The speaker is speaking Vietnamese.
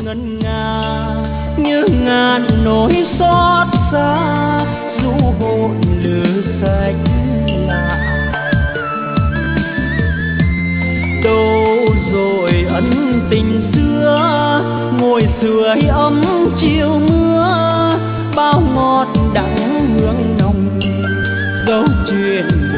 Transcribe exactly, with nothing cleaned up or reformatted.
ngân nga như ngàn nỗi xót xa du hồn lửa sách lạ. Đâu rồi ân tình xưa ngồi sưởi ấm chiều mưa bao ngọt đắng hương nồng, câu chuyện